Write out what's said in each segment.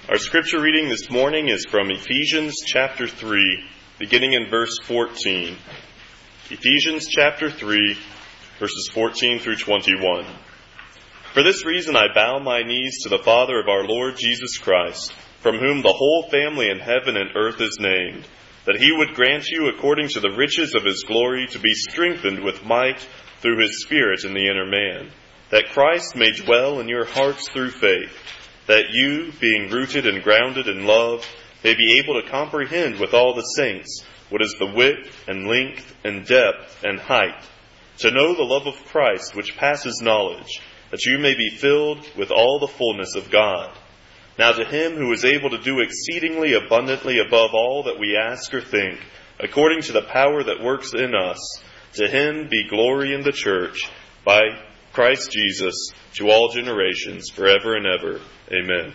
Our scripture reading this morning is from Ephesians chapter 3, beginning in verse 14. Ephesians chapter 3, verses 14 through 21. For this reason I bow my knees to the Father of our Lord Jesus Christ, from whom the whole family in heaven and earth is named, that he would grant you according to the riches of his glory to be strengthened with might through his Spirit in the inner man, that Christ may dwell in your hearts through faith, that you, being rooted and grounded in love, may be able to comprehend with all the saints what is the width and length and depth and height, to know the love of Christ which passes knowledge, that you may be filled with all the fullness of God. Now to him who is able to do exceedingly abundantly above all that we ask or think, according to the power that works in us, to him be glory in the church by Christ Jesus to all generations, forever and ever. Amen.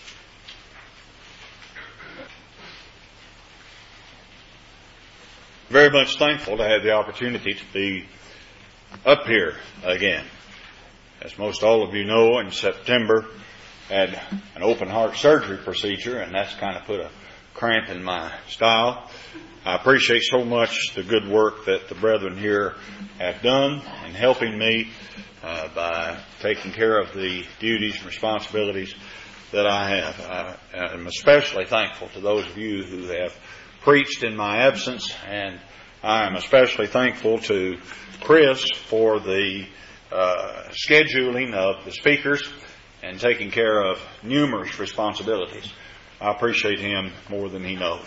Very much thankful to have the opportunity to be up here again. As most all of you know, in September, I had an open heart surgery procedure, and that's kind of put a cramp in my style. I appreciate so much the good work that the brethren here have done in helping me by taking care of the duties and responsibilities that I have. I'm especially thankful to those of you who have preached in my absence, and I am especially thankful to Chris for the scheduling of the speakers and taking care of numerous responsibilities. I appreciate him more than he knows.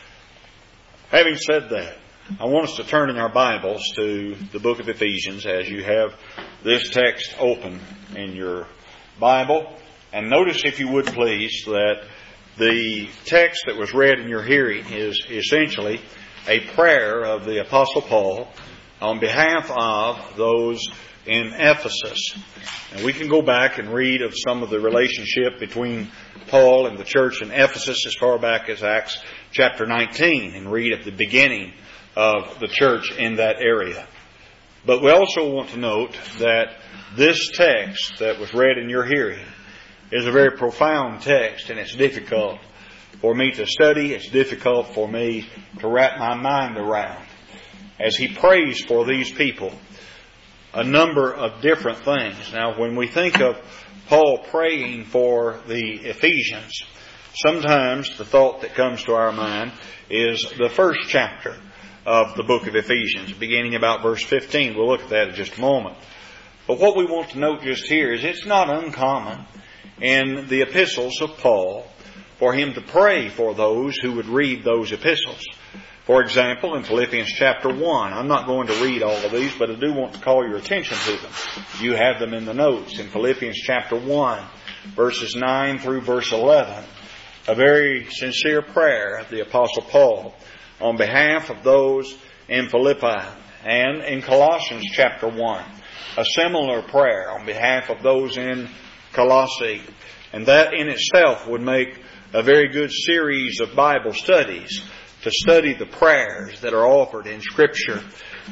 Having said that, I want us to turn in our Bibles to the book of Ephesians as you have this text open in your Bible. And notice, if you would please, that the text that was read in your hearing is essentially a prayer of the Apostle Paul on behalf of those in Ephesus. And we can go back and read of some of the relationship between Paul and the church in Ephesus as far back as Acts chapter 19 and read at the beginning of the church in that area. But we also want to note that this text that was read in your hearing is a very profound text, and it's difficult for me to study. It's difficult for me to wrap my mind around. As he prays for these people, a number of different things. Now, when we think of Paul praying for the Ephesians, sometimes the thought that comes to our mind is the first chapter of the book of Ephesians, beginning about verse 15. We'll look at that in just a moment. But what we want to note just here is it's not uncommon in the epistles of Paul for him to pray for those who would read those epistles. For example, in Philippians chapter 1, I'm not going to read all of these, but I do want to call your attention to them. You have them in the notes. In Philippians chapter 1, verses 9 through verse 11, a very sincere prayer of the Apostle Paul on behalf of those in Philippi. And in Colossians chapter 1, a similar prayer on behalf of those in Colossae. And that in itself would make a very good series of Bible studies to study the prayers that are offered in Scripture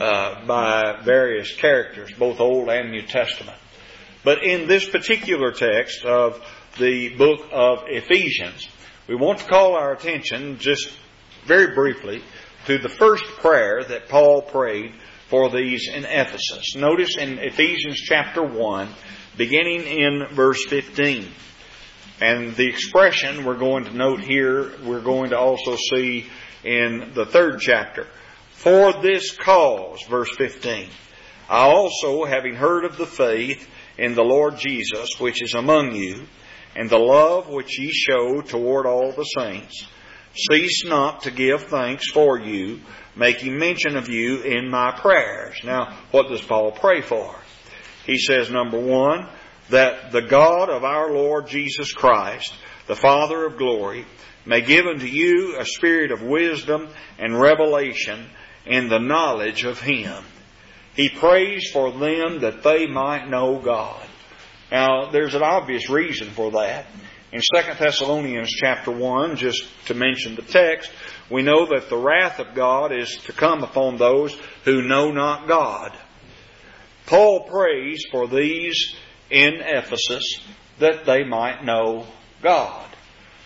by various characters, both Old and New Testament. But in this particular text of the book of Ephesians, we want to call our attention just very briefly to the first prayer that Paul prayed for these in Ephesus. Notice in Ephesians chapter 1, beginning in verse 15. And the expression we're going to note here, we're going to also see in the third chapter. For this cause, verse 15, I also, having heard of the faith in the Lord Jesus, which is among you, and the love which ye show toward all the saints, cease not to give thanks for you, making mention of you in my prayers. Now, what does Paul pray for? He says, number one, that the God of our Lord Jesus Christ, the Father of glory, may give unto you a spirit of wisdom and revelation in the knowledge of Him. He prays for them that they might know God. Now, there's an obvious reason for that. In 2 Thessalonians chapter 1, just to mention the text, we know that the wrath of God is to come upon those who know not God. Paul prays for these in Ephesus that they might know God.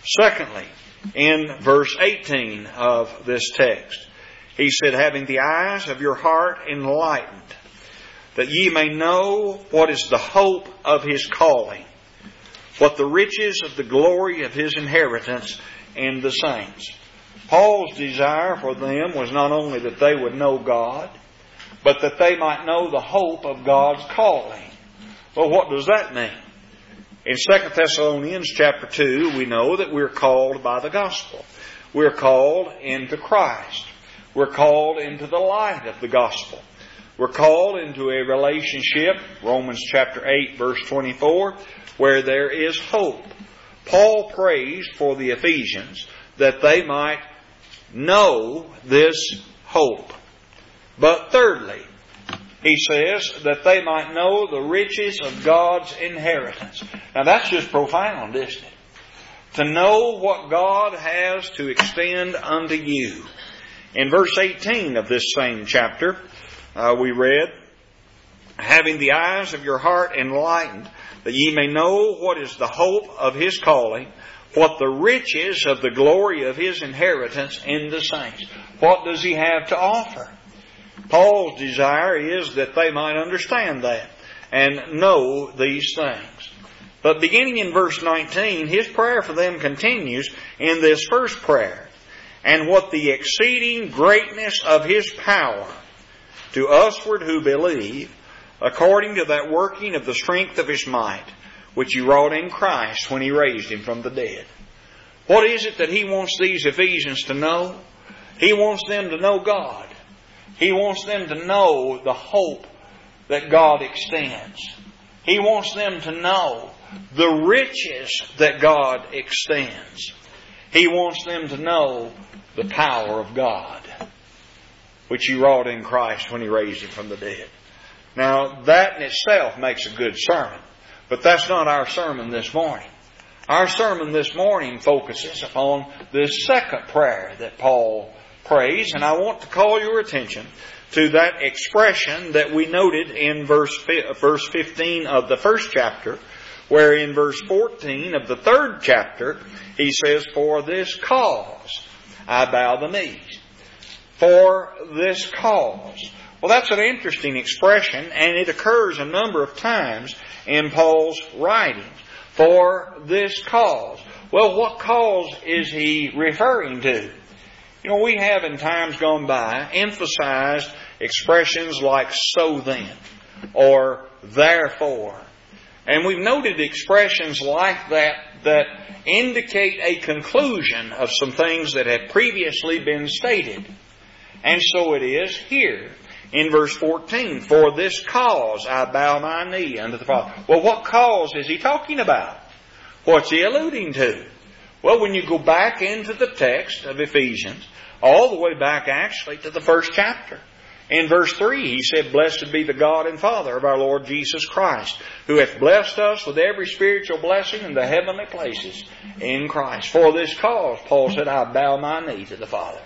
Secondly, in verse 18 of this text, he said, having the eyes of your heart enlightened, that ye may know what is the hope of His calling, what the riches of the glory of His inheritance in the saints. Paul's desire for them was not only that they would know God, but that they might know the hope of God's calling. Well, what does that mean? In 2 Thessalonians chapter 2, we know that we're called by the gospel. We're called into Christ. We're called into the light of the gospel. We're called into a relationship, Romans chapter 8, verse 24, where there is hope. Paul prays for the Ephesians that they might know this hope. But thirdly, he says that they might know the riches of God's inheritance. Now that's just profound, isn't it? To know what God has to extend unto you. In verse 18 of this same chapter, we read, having the eyes of your heart enlightened, that ye may know what is the hope of His calling, what the riches of the glory of His inheritance in the saints. What does He have to offer? Paul's desire is that they might understand that and know these things. But beginning in verse 19, his prayer for them continues in this first prayer. And what the exceeding greatness of His power to usward who believe, according to that working of the strength of His might, which He wrought in Christ when He raised Him from the dead. What is it that he wants these Ephesians to know? He wants them to know God. He wants them to know the hope that God extends. He wants them to know the riches that God extends. He wants them to know the power of God, which He wrought in Christ when He raised Him from the dead. Now, that in itself makes a good sermon. But that's not our sermon this morning. Our sermon this morning focuses upon this second prayer that Paul prays. And I want to call your attention to that expression that we noted in verse 15 of the first chapter, where in verse 14 of the third chapter, he says, for this cause I bow the knees. For this cause. Well, that's an interesting expression, and it occurs a number of times in Paul's writings. For this cause. Well, what cause is he referring to? You know, we have in times gone by emphasized expressions like so then, or therefore. And we've noted expressions like that indicate a conclusion of some things that have previously been stated. And so it is here in verse 14. For this cause I bow my knee unto the Father. Well, what cause is he talking about? What's he alluding to? Well, when you go back into the text of Ephesians, all the way back actually to the first chapter. In verse 3, he said, blessed be the God and Father of our Lord Jesus Christ, who hath blessed us with every spiritual blessing in the heavenly places in Christ. For this cause, Paul said, I bow my knee to the Father.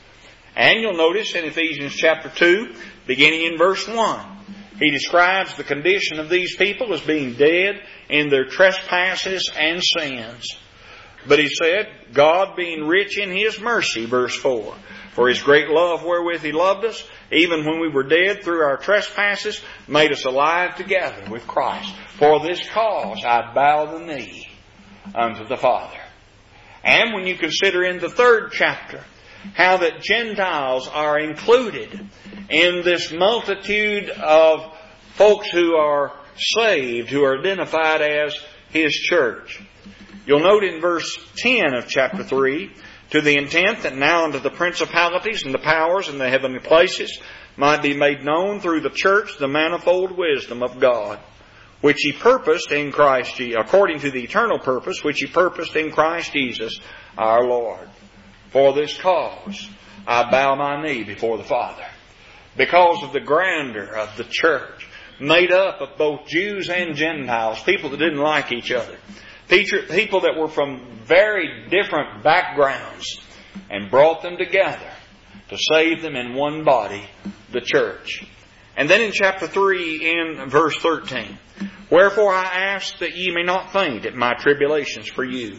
And you'll notice in Ephesians chapter 2, beginning in verse 1, he describes the condition of these people as being dead in their trespasses and sins. But he said, God being rich in His mercy, verse 4, for His great love wherewith He loved us, even when we were dead through our trespasses, made us alive together with Christ. For this cause I bow the knee unto the Father. And when you consider in the third chapter, how that Gentiles are included in this multitude of folks who are saved, who are identified as His church. You'll note in verse 10 of chapter 3, to the intent that now unto the principalities and the powers in the heavenly places might be made known through the church the manifold wisdom of God, which He purposed in Christ Jesus, according to the eternal purpose which He purposed in Christ Jesus our Lord. For this cause I bow my knee before the Father. Because of the grandeur of the church, made up of both Jews and Gentiles, people that didn't like each other, people that were from very different backgrounds, and brought them together to save them in one body, the church. And then in chapter 3, in verse 13, wherefore I ask that ye may not faint at my tribulations for you,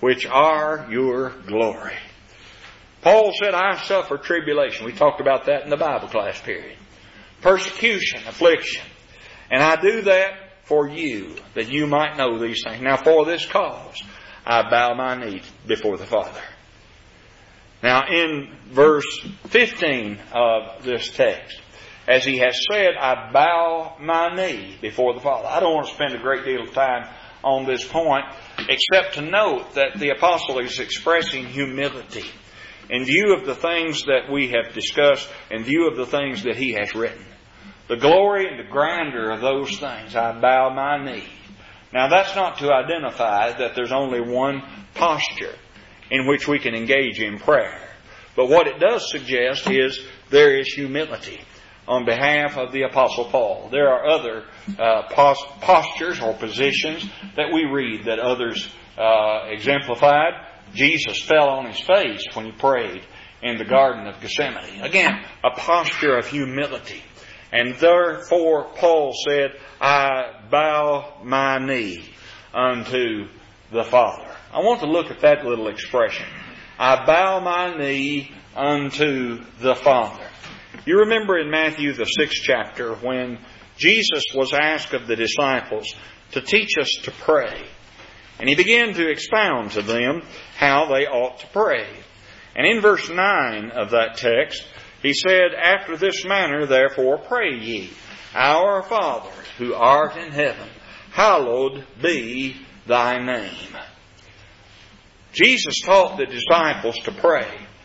which are your glory. Paul said, I suffer tribulation. We talked about that in the Bible class period. Persecution, affliction. And I do that for you, that you might know these things. Now for this cause, I bow my knee before the Father. Now in verse 15 of this text, as he has said, I bow my knee before the Father. I don't want to spend a great deal of time on this point, except to note that the apostle is expressing humility in view of the things that we have discussed, in view of the things that he has written. The glory and the grandeur of those things, I bow my knee. Now that's not to identify that there's only one posture in which we can engage in prayer. But what it does suggest is there is humility on behalf of the Apostle Paul. There are other postures or positions that we read that others exemplified. Jesus fell on his face when he prayed in the Garden of Gethsemane. Again, a posture of humility. And therefore Paul said, I bow my knee unto the Father. I want to look at that little expression. I bow my knee unto the Father. You remember in Matthew the 6th chapter when Jesus was asked of the disciples to teach us to pray. And he began to expound to them how they ought to pray. And in verse 9 of that text, he said, After this manner therefore pray ye, Our Father, who art in heaven, hallowed be thy name. Jesus taught the disciples to pray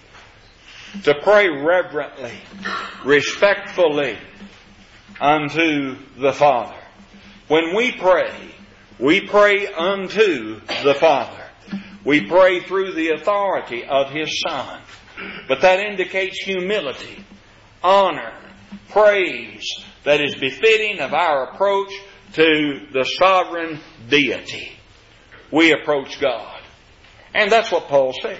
reverently, respectfully unto the Father. When we pray unto the Father. We pray through the authority of His Son. But that indicates humility, honor, praise that is befitting of our approach to the sovereign deity. We approach God. And that's what Paul said.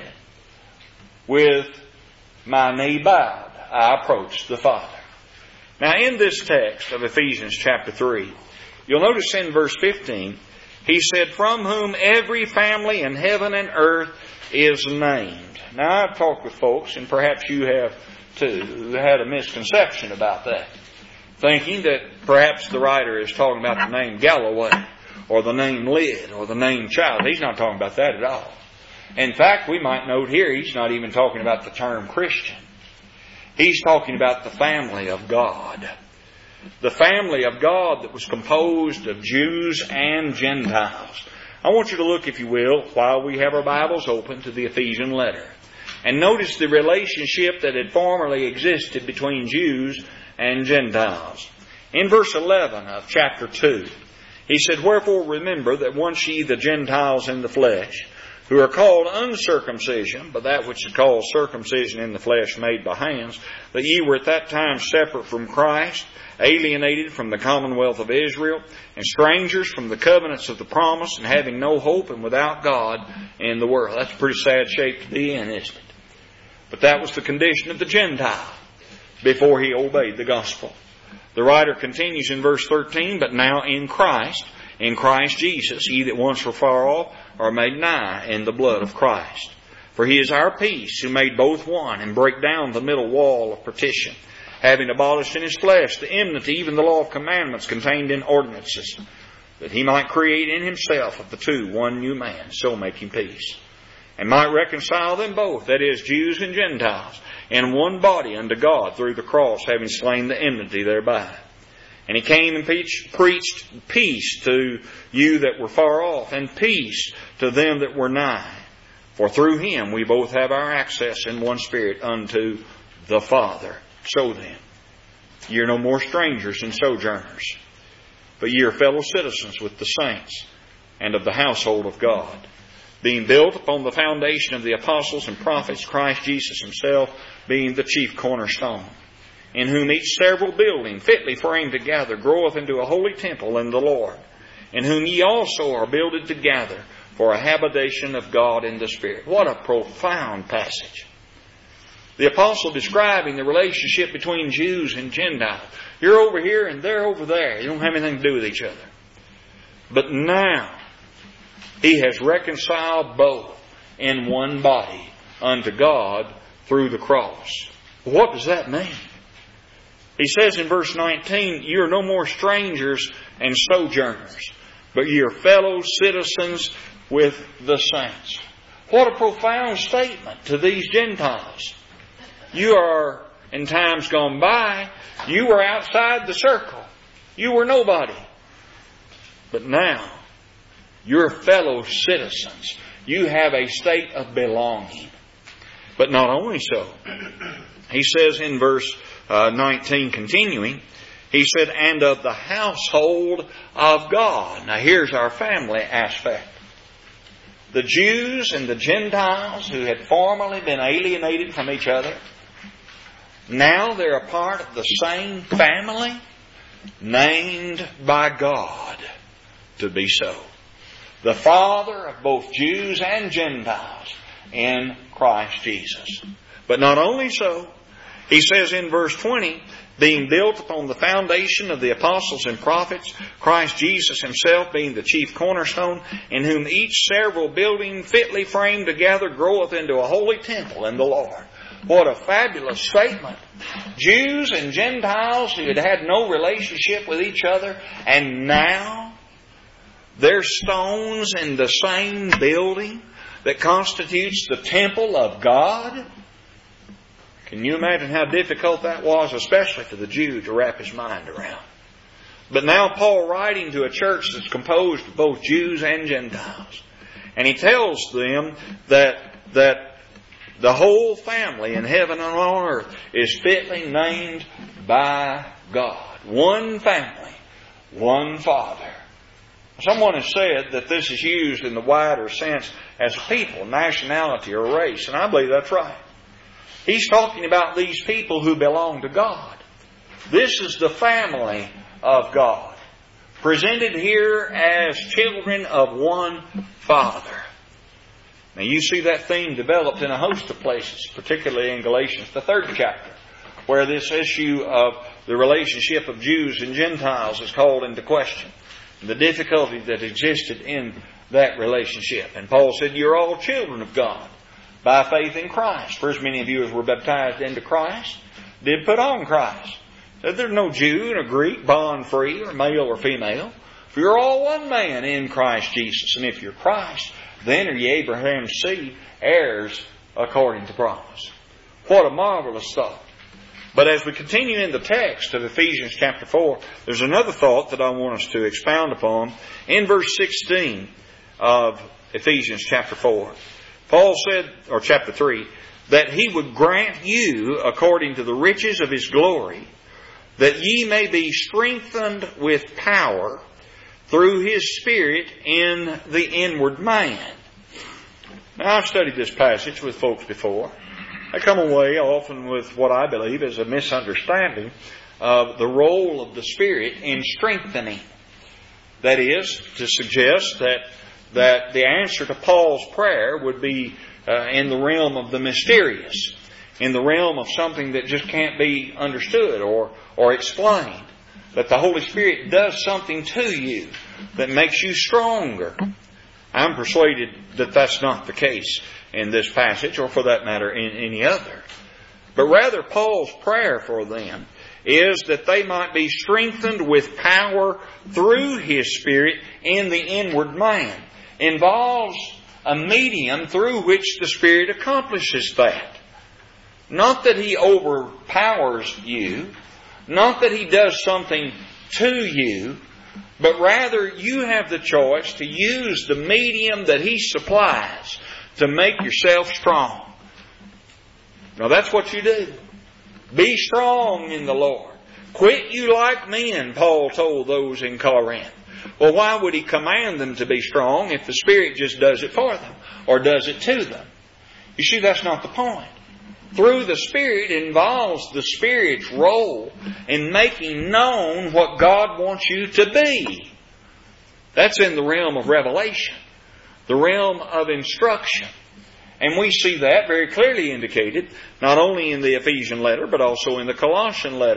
With my knee bowed, I approach the Father. Now in this text of Ephesians chapter 3, you'll notice in verse 15, he said, From whom every family in heaven and earth is named. Now I've talked with folks, and perhaps you have too, who had a misconception about that, thinking that perhaps the writer is talking about the name Galloway, or the name Lyd, or the name Child. He's not talking about that at all. In fact, we might note here, he's not even talking about the term Christian. He's talking about the family of God. The family of God that was composed of Jews and Gentiles. I want you to look, if you will, while we have our Bibles open, to the Ephesian letter. And notice the relationship that had formerly existed between Jews and Gentiles. In verse 11 of chapter 2, he said, Wherefore remember that once ye the Gentiles in the flesh, who are called uncircumcision, but that which is called circumcision in the flesh made by hands, that ye were at that time separate from Christ, alienated from the commonwealth of Israel, and strangers from the covenants of the promise, and having no hope and without God in the world. That's a pretty sad shape to be in, isn't it? But that was the condition of the Gentile before he obeyed the gospel. The writer continues in verse 13, But now in Christ Jesus, ye that once were far off are made nigh in the blood of Christ. For He is our peace, who made both one, and brake down the middle wall of partition, having abolished in His flesh the enmity, even the law of commandments contained in ordinances, that He might create in Himself of the two one new man, so making peace, and might reconcile them both, that is, Jews and Gentiles, in one body unto God through the cross, having slain the enmity thereby. And He came and preached peace to you that were far off, and peace to them that were nigh. For through Him we both have our access in one Spirit unto the Father. So then, ye are no more strangers and sojourners, but ye are fellow citizens with the saints, and of the household of God, being built upon the foundation of the apostles and prophets, Christ Jesus Himself being the chief cornerstone, in whom each several building, fitly framed together, groweth into a holy temple in the Lord, in whom ye also are builded together for a habitation of God in the Spirit. What a profound passage. The apostle describing the relationship between Jews and Gentiles. You're over here and they're over there. You don't have anything to do with each other. But now, He has reconciled both in one body unto God through the cross. What does that mean? He says in verse 19, you are no more strangers and sojourners, but ye are fellow citizens with the saints. What a profound statement to these Gentiles. You are, in times gone by, you were outside the circle. You were nobody. But now, you're fellow citizens. You have a state of belonging. But not only so. He says in verse 19, continuing, he said, and of the household of God. Now here's our family aspect. The Jews and the Gentiles who had formerly been alienated from each other, now they're a part of the same family, named by God to be so. The Father of both Jews and Gentiles in Christ Jesus. But not only so, he says in verse 20, being built upon the foundation of the apostles and prophets, Christ Jesus himself being the chief cornerstone, in whom each several building fitly framed together groweth into a holy temple in the Lord. What a fabulous statement. Jews and Gentiles who had had no relationship with each other, and now they're stones in the same building that constitutes the temple of God. Can you imagine how difficult that was, especially for the Jew, to wrap his mind around? But now Paul, writing to a church that's composed of both Jews and Gentiles, and he tells them that the whole family in heaven and on earth is fitly named by God. One family, one Father. Someone has said that this is used in the wider sense as a people, nationality, or race, and I believe that's right. He's talking about these people who belong to God. This is the family of God, presented here as children of one Father. Now you see that theme developed in a host of places, particularly in Galatians, the 3rd chapter, where this issue of the relationship of Jews and Gentiles is called into question. The difficulty that existed in that relationship. And Paul said, you're all children of God by faith in Christ. For as many of you as were baptized into Christ did put on Christ. So there's no Jew nor Greek, bond free, or male or female. For you're all one man in Christ Jesus. And if you're Christ, then are ye Abraham's seed, heirs according to promise. What a marvelous thought. But as we continue in the text of Ephesians chapter 4, there's another thought that I want us to expound upon. In verse 16 of Ephesians chapter 4, Paul said, or chapter 3, that he would grant you, according to the riches of his glory, that ye may be strengthened with power through his Spirit in the inward man. Now, I've studied this passage with folks before. I come away often with what I believe is a misunderstanding of the role of the Spirit in strengthening. That is, to suggest that the answer to Paul's prayer would be in the realm of the mysterious, in the realm of something that just can't be understood or explained. That the Holy Spirit does something to you that makes you stronger. I'm persuaded that that's not the case in this passage, or for that matter in any other. But rather, Paul's prayer for them is that they might be strengthened with power through his Spirit in the inward man. Involves a medium through which the Spirit accomplishes that. Not that he overpowers you, not that he does something to you, but rather you have the choice to use the medium that he supplies to make yourself strong. Now that's what you do. Be strong in the Lord. Quit you like men, Paul told those in Corinth. Well, why would he command them to be strong if the Spirit just does it for them or does it to them? You see, that's not the point. Through the Spirit involves the Spirit's role in making known what God wants you to be. That's in the realm of revelation, the realm of instruction. And we see that very clearly indicated not only in the Ephesian letter but also in the Colossian letter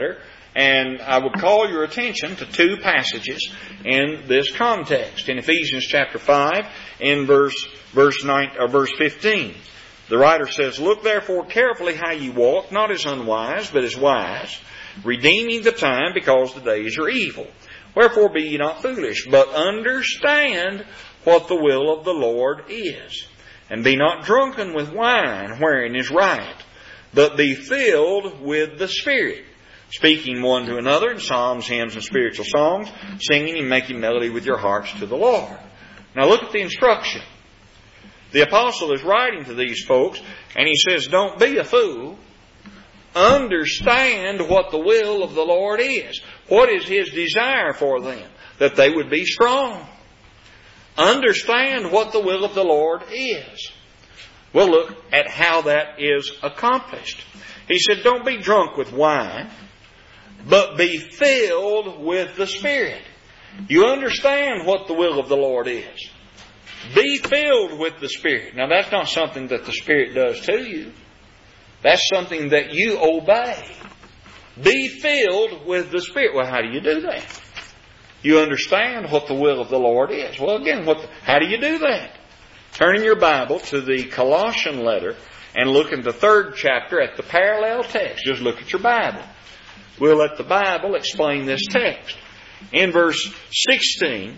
And I would call your attention to two passages in this context. In Ephesians chapter 5, in verse 15. The writer says, "Look therefore carefully how you walk, not as unwise, but as wise, redeeming the time, because the days are evil. Wherefore be ye not foolish, but understand what the will of the Lord is. And be not drunken with wine, wherein is riot, but be filled with the Spirit, speaking one to another in psalms, hymns, and spiritual songs, singing and making melody with your hearts to the Lord." Now look at the instruction. The apostle is writing to these folks, and he says, don't be a fool. Understand what the will of the Lord is. What is His desire for them? That they would be strong. Understand what the will of the Lord is. We'll look at how that is accomplished. He said, don't be drunk with wine, but be filled with the Spirit. You understand what the will of the Lord is. Be filled with the Spirit. Now that's not something that the Spirit does to you. That's something that you obey. Be filled with the Spirit. Well, how do you do that? You understand what the will of the Lord is. Well, again, how do you do that? Turn in your Bible to the Colossian letter and look in the 3rd chapter at the parallel text. Just look at your Bible. We'll let the Bible explain this text. In verse 16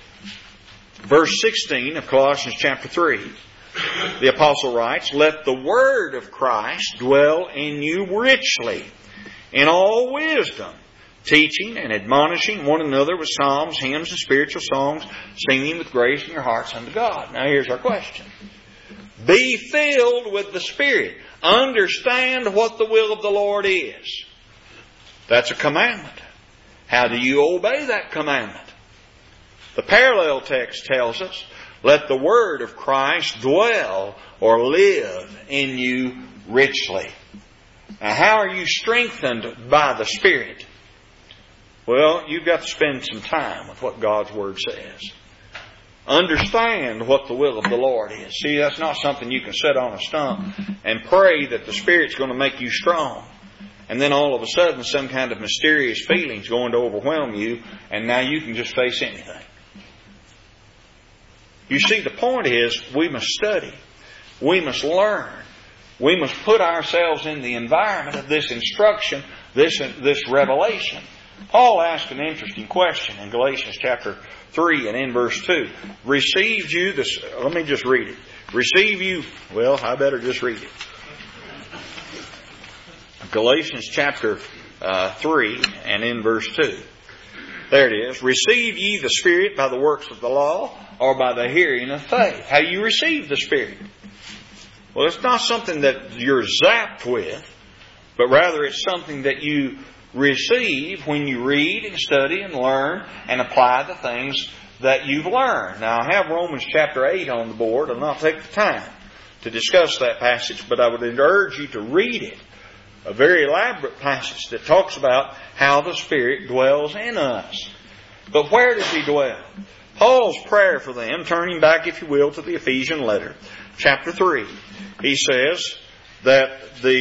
of Colossians chapter 3, the apostle writes, "Let the word of Christ dwell in you richly, in all wisdom, teaching and admonishing one another with psalms, hymns, and spiritual songs, singing with grace in your hearts unto God." Now here's our question. Be filled with the Spirit. Understand what the will of the Lord is. That's a commandment. How do you obey that commandment? The parallel text tells us, let the word of Christ dwell or live in you richly. Now, how are you strengthened by the Spirit? Well, you've got to spend some time with what God's Word says. Understand what the will of the Lord is. See, that's not something you can sit on a stump and pray that the Spirit's going to make you strong. And then all of a sudden some kind of mysterious feeling's going to overwhelm you, and now you can just face anything. You see, the point is we must study. We must learn. We must put ourselves in the environment of this instruction, this revelation. Paul asked an interesting question in Galatians chapter 3 and in verse 2. Received you this... Let me just read it. Receive you... Well, I better just read it. Galatians chapter 3 and in verse 2. There it is. Receive ye the Spirit by the works of the law, or by the hearing of faith? How do you receive the Spirit? Well, it's not something that you're zapped with, but rather it's something that you receive when you read and study and learn and apply the things that you've learned. Now, I have Romans chapter 8 on the board. I'll not take the time to discuss that passage, but I would urge you to read it. A very elaborate passage that talks about how the Spirit dwells in us. But where does He dwell? Paul's prayer for them, turning back, if you will, to the Ephesian letter, chapter 3, he says that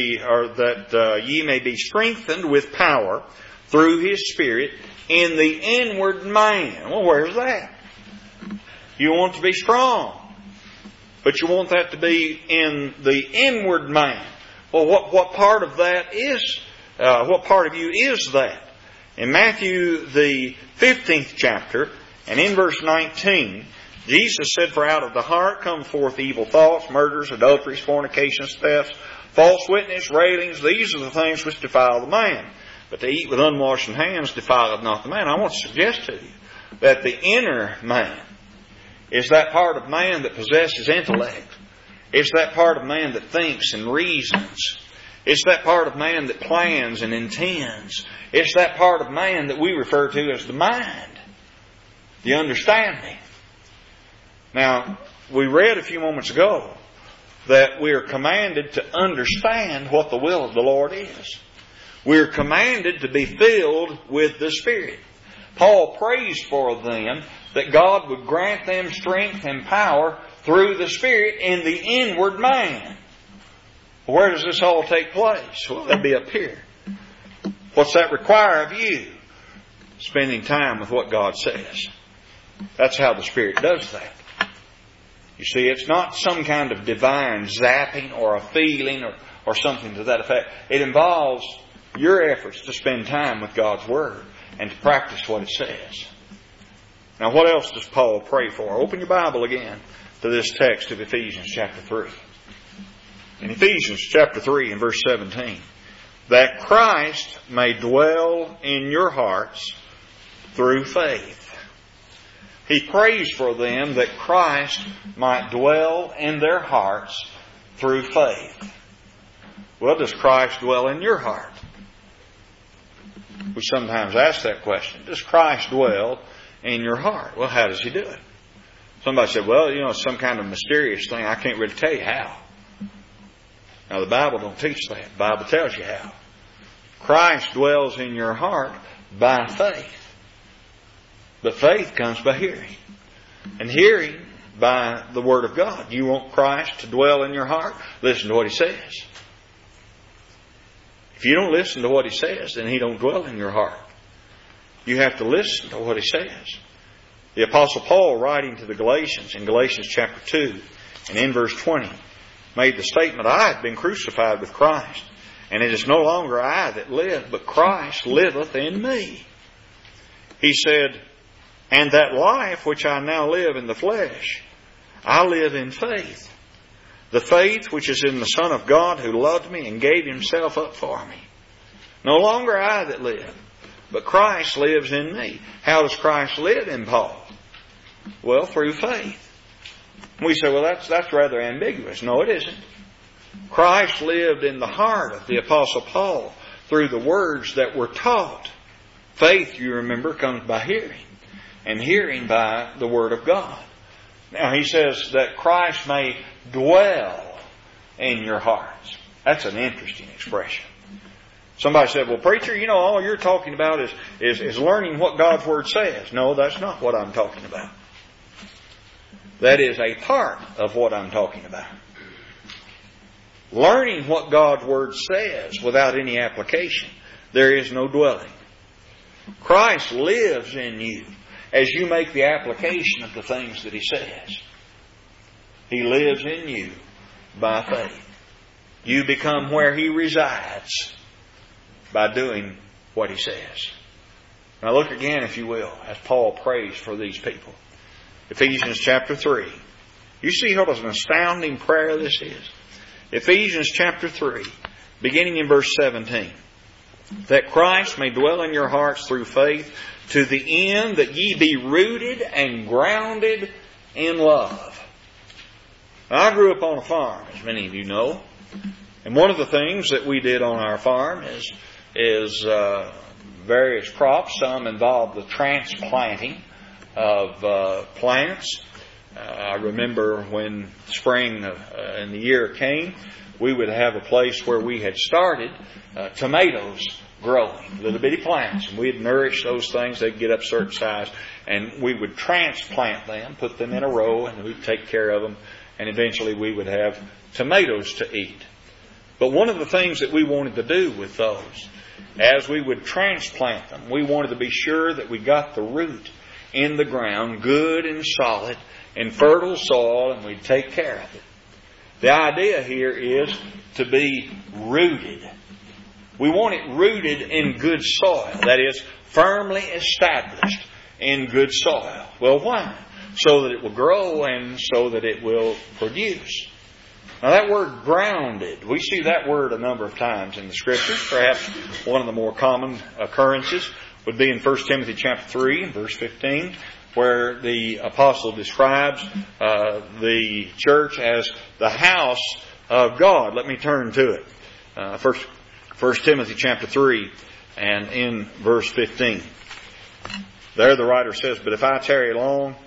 ye may be strengthened with power through His Spirit in the inward man. Well, where's that? You want to be strong, but you want that to be in the inward man. Well, what part of that is? What part of you is that? In Matthew the 15th chapter and in verse 19, Jesus said, "For out of the heart come forth evil thoughts, murders, adulteries, fornications, thefts, false witness, railings. These are the things which defile the man. But to eat with unwashed hands defileth not the man." I want to suggest to you that the inner man is that part of man that possesses intellect. It's that part of man that thinks and reasons. It's that part of man that plans and intends. It's that part of man that we refer to as the mind. Do you understand me? Now, we read a few moments ago that we are commanded to understand what the will of the Lord is. We are commanded to be filled with the Spirit. Paul prays for them that God would grant them strength and power through the Spirit in the inward man. Where does this all take place? Well, that'd be up here. What's that require of you? Spending time with what God says. That's how the Spirit does that. You see, it's not some kind of divine zapping or a feeling or something to that effect. It involves your efforts to spend time with God's Word and to practice what it says. Now, what else does Paul pray for? Open your Bible again to this text of Ephesians chapter 3. In Ephesians chapter 3 and verse 17, that Christ may dwell in your hearts through faith. He prays for them that Christ might dwell in their hearts through faith. Well, does Christ dwell in your heart? We sometimes ask that question. Does Christ dwell in your heart? Well, how does He do it? Somebody said, well, it's some kind of mysterious thing. I can't really tell you how. Now, the Bible don't teach that. The Bible tells you how. Christ dwells in your heart by faith. But faith comes by hearing. And hearing by the Word of God. You want Christ to dwell in your heart? Listen to what He says. If you don't listen to what He says, then He don't dwell in your heart. You have to listen to what He says. The Apostle Paul, writing to the Galatians in Galatians chapter 2 and in verse 20, made the statement, I have been crucified with Christ, and it is no longer I that live, but Christ liveth in me. He said, and that life which I now live in the flesh, I live in faith. The faith which is in the Son of God who loved me and gave Himself up for me. No longer I that live, but Christ lives in me. How does Christ live in Paul? Well, through faith. We say, well, that's rather ambiguous. No, it isn't. Christ lived in the heart of the Apostle Paul through the words that were taught. Faith, you remember, comes by hearing, and hearing by the Word of God. Now, he says that Christ may dwell in your hearts. That's an interesting expression. Somebody said, well, preacher, all you're talking about is learning what God's Word says. No, that's not what I'm talking about. That is a part of what I'm talking about. Learning what God's Word says without any application, there is no dwelling. Christ lives in you as you make the application of the things that He says. He lives in you by faith. You become where He resides by doing what He says. Now look again, if you will, as Paul prays for these people. Ephesians chapter 3. You see what an astounding prayer this is? Ephesians chapter 3, beginning in verse 17. That Christ may dwell in your hearts through faith, to the end that ye be rooted and grounded in love. Now, I grew up on a farm, as many of you know. And one of the things that we did on our farm is various crops. Some involved the transplanting of plants. I remember when spring in the year came, we would have a place where we had started tomatoes growing, little bitty plants. And we'd nourish those things. They'd get up a certain size. And we would transplant them, put them in a row, and we'd take care of them. And eventually we would have tomatoes to eat. But one of the things that we wanted to do with those, as we would transplant them, we wanted to be sure that we got the root in the ground, good and solid, in fertile soil, and we'd take care of it. The idea here is to be rooted. We want it rooted in good soil. That is, firmly established in good soil. Well, why? So that it will grow and so that it will produce. Now that word grounded, we see that word a number of times in the Scriptures. Perhaps one of the more common occurrences would be in 1 Timothy chapter 3 and verse 15, where the apostle describes the church as the house of God. Let me turn to it. 1 Timothy chapter 3 and in verse 15. There the writer says, But if I tarry long,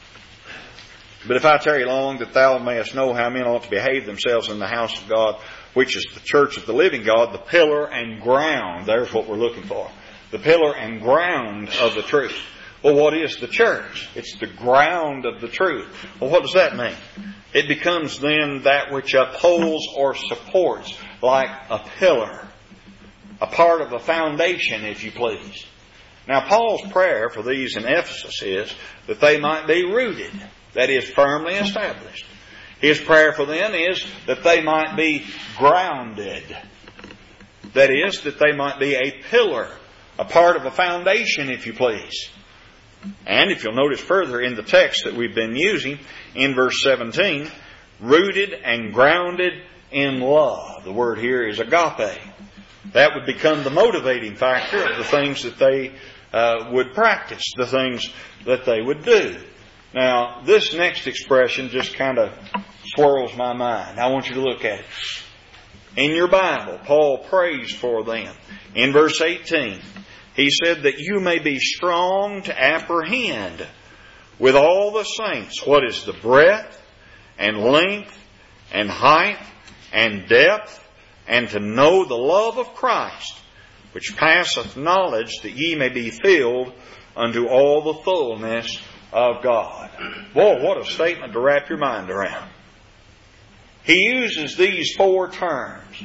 that thou mayest know how men ought to behave themselves in the house of God, which is the church of the living God, the pillar and ground. There's what we're looking for. The pillar and ground of the truth. Well, what is the church? It's the ground of the truth. Well, what does that mean? It becomes then that which upholds or supports, like a pillar. a part of a foundation, if you please. Now, Paul's prayer for these in Ephesus is that they might be rooted, that is, firmly established. His prayer for them is that they might be grounded, that is, that they might be a pillar, a part of a foundation, if you please. And if you'll notice further in the text that we've been using, in verse 17, rooted and grounded in love. The word here is agape. That would become the motivating factor of the things that they would practice, the things that they would do. Now, this next expression just kind of swirls my mind. I want you to look at it. In your Bible, Paul prays for them. In verse 18, he said that you may be strong to apprehend with all the saints what is the breadth and length and height and depth, and to know the love of Christ, which passeth knowledge, that ye may be filled unto all the fullness of God. Boy, what a statement to wrap your mind around. He uses these four terms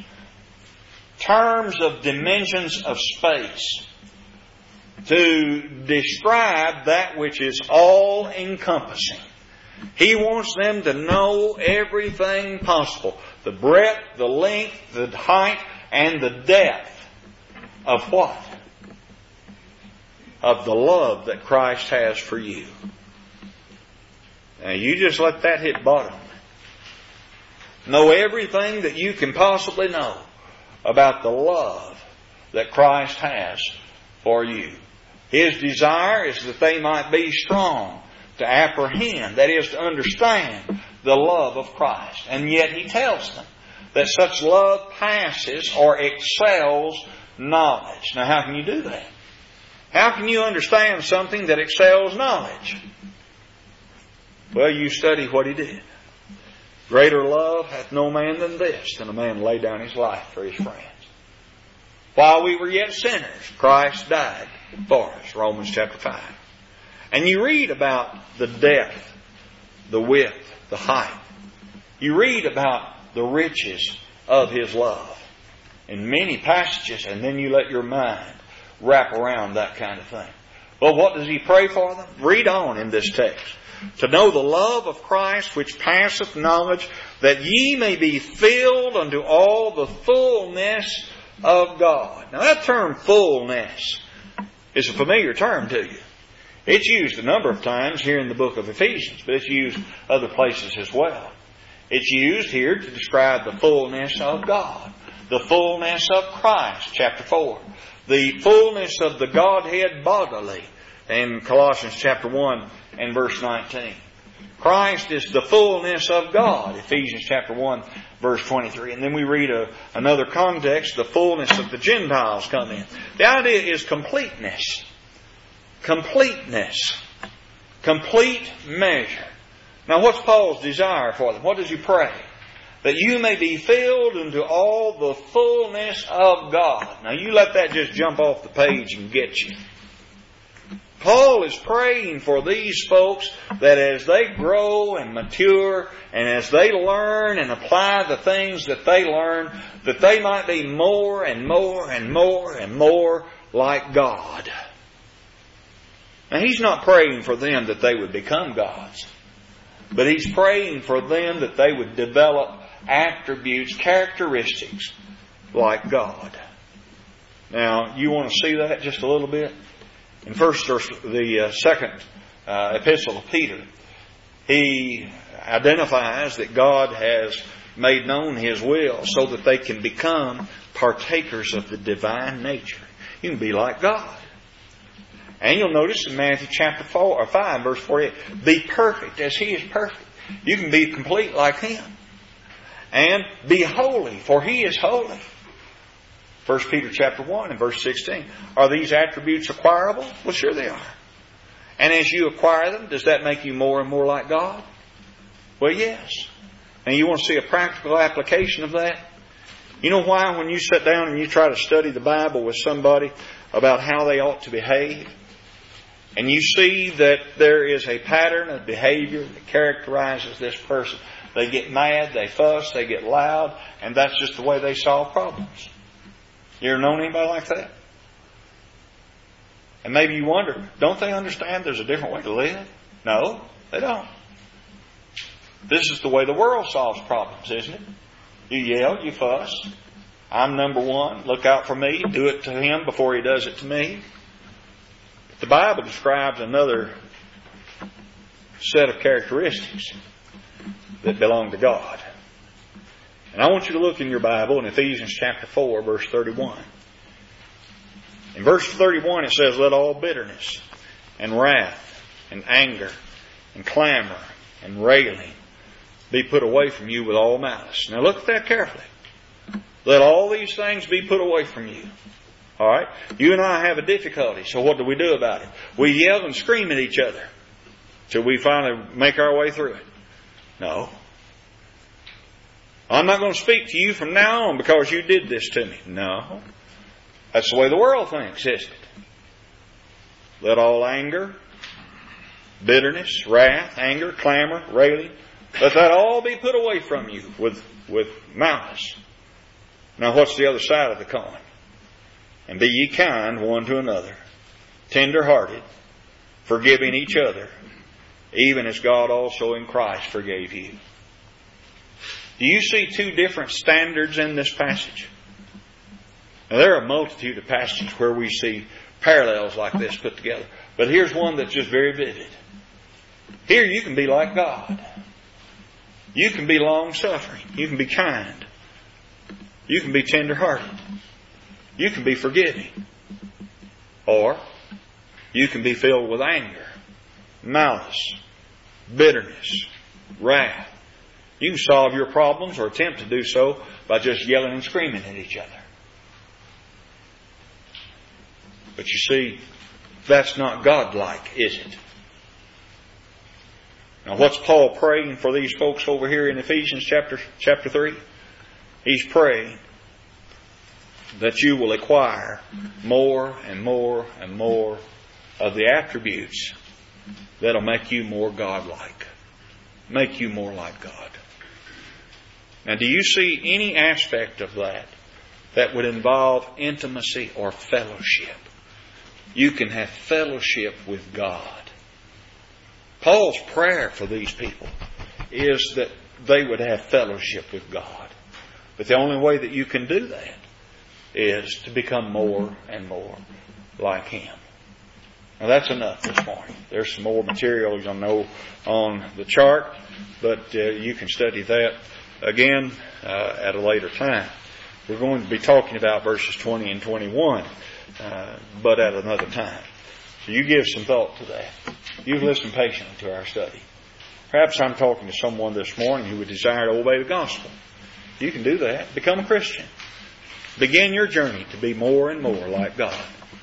of dimensions of space, to describe that which is all-encompassing. He wants them to know everything possible. The breadth, the length, the height, and the depth of what? Of the love that Christ has for you. Now you just let that hit bottom. Know everything that you can possibly know about the love that Christ has for you. His desire is that they might be strong to apprehend, that is, to understand the love of Christ. And yet He tells them that such love passes or excels knowledge. Now, how can you do that? How can you understand something that excels knowledge? Well, you study what He did. Greater love hath no man than this, than a man lay down his life for his friends. While we were yet sinners, Christ died for us. Romans chapter 5. And you read about the depth, the width, the height. You read about the riches of His love in many passages, and then you let your mind wrap around that kind of thing. Well, what does He pray for them? Read on in this text. To know the love of Christ which passeth knowledge, that ye may be filled unto all the fullness of God. Now that term fullness is a familiar term to you. It's used a number of times here in the book of Ephesians, but it's used other places as well. It's used here to describe the fullness of God, the fullness of Christ, chapter 4, the fullness of the Godhead bodily, in Colossians chapter 1 and verse 19. Christ is the fullness of God, Ephesians chapter 1, verse 23. And then we read another context, the fullness of the Gentiles come in. The idea is completeness. Completeness. Complete measure. Now what's Paul's desire for them? What does he pray? That you may be filled into all the fullness of God. Now you let that just jump off the page and get you. Paul is praying for these folks that as they grow and mature and as they learn and apply the things that they learn, that they might be more and more and more and more like God. Now he's not praying for them that they would become gods, but he's praying for them that they would develop attributes, characteristics like God. Now, you want to see that just a little bit? In the second epistle of Peter, he identifies that God has made known His will so that they can become partakers of the divine nature. You can be like God. And you'll notice in Matthew chapter 5, verse 48, be perfect as He is perfect. You can be complete like Him. And be holy, for He is holy. 1 Peter chapter 1 and verse 16. Are these attributes acquirable? Well, sure they are. And as you acquire them, does that make you more and more like God? Well, yes. And you want to see a practical application of that? You know why when you sit down and you try to study the Bible with somebody about how they ought to behave, and you see that there is a pattern of behavior that characterizes this person. They get mad, they fuss, they get loud, and that's just the way they solve problems. You ever known anybody like that? And maybe you wonder, don't they understand there's a different way to live? No, they don't. This is the way the world solves problems, isn't it? You yell, you fuss. I'm number one. Look out for me. Do it to him before he does it to me. The Bible describes another set of characteristics that belong to God. And I want you to look in your Bible in Ephesians chapter 4, verse 31. In verse 31 it says, let all bitterness and wrath and anger and clamor and railing be put away from you with all malice. Now look at that carefully. Let all these things be put away from you. Alright? You and I have a difficulty, so what do we do about it? We yell and scream at each other till we finally make our way through it. No. I'm not going to speak to you from now on because you did this to me. No. That's the way the world thinks, isn't it? Let all anger, bitterness, wrath, anger, clamor, railing, let that all be put away from you with malice. Now what's the other side of the coin? And be ye kind one to another, tender-hearted, forgiving each other, even as God also in Christ forgave you. Do you see two different standards in this passage? Now there are a multitude of passages where we see parallels like this put together. But here's one that's just very vivid. Here you can be like God. You can be long-suffering. You can be kind. You can be tender-hearted. You can be forgiving. Or you can be filled with anger, malice, bitterness, wrath. You can solve your problems or attempt to do so by just yelling and screaming at each other. But you see, that's not God-like, is it? Now what's Paul praying for these folks over here in Ephesians chapter 3? He's praying that you will acquire more and more and more of the attributes that'll make you more God-like. Make you more like God. Now do you see any aspect of that would involve intimacy or fellowship? You can have fellowship with God. Paul's prayer for these people is that they would have fellowship with God. But the only way that you can do that is to become more and more like Him. Now that's enough this morning. There's some more material you'll know on the chart, but you can study that again at a later time. We're going to be talking about verses 20 and 21, but at another time. So you give some thought to that. You've listened patiently to our study. Perhaps I'm talking to someone this morning who would desire to obey the gospel. You can do that. Become a Christian. Begin your journey to be more and more like God.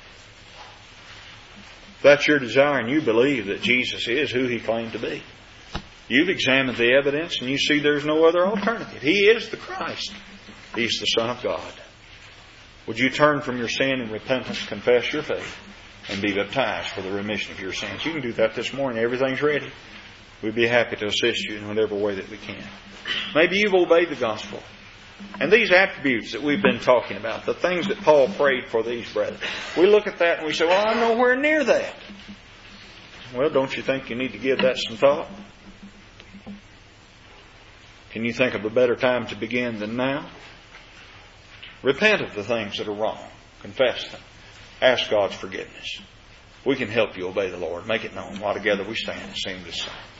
If that's your desire and you believe that Jesus is who He claimed to be, you've examined the evidence and you see there's no other alternative. He is the Christ. He's the Son of God. Would you turn from your sin in repentance, confess your faith, and be baptized for the remission of your sins? You can do that this morning. Everything's ready. We'd be happy to assist you in whatever way that we can. Maybe you've obeyed the gospel. And these attributes that we've been talking about, the things that Paul prayed for these brethren, we look at that and we say, well, I'm nowhere near that. Well, don't you think you need to give that some thought? Can you think of a better time to begin than now? Repent of the things that are wrong. Confess them. Ask God's forgiveness. We can help you obey the Lord. Make it known while together we stand and sing this song.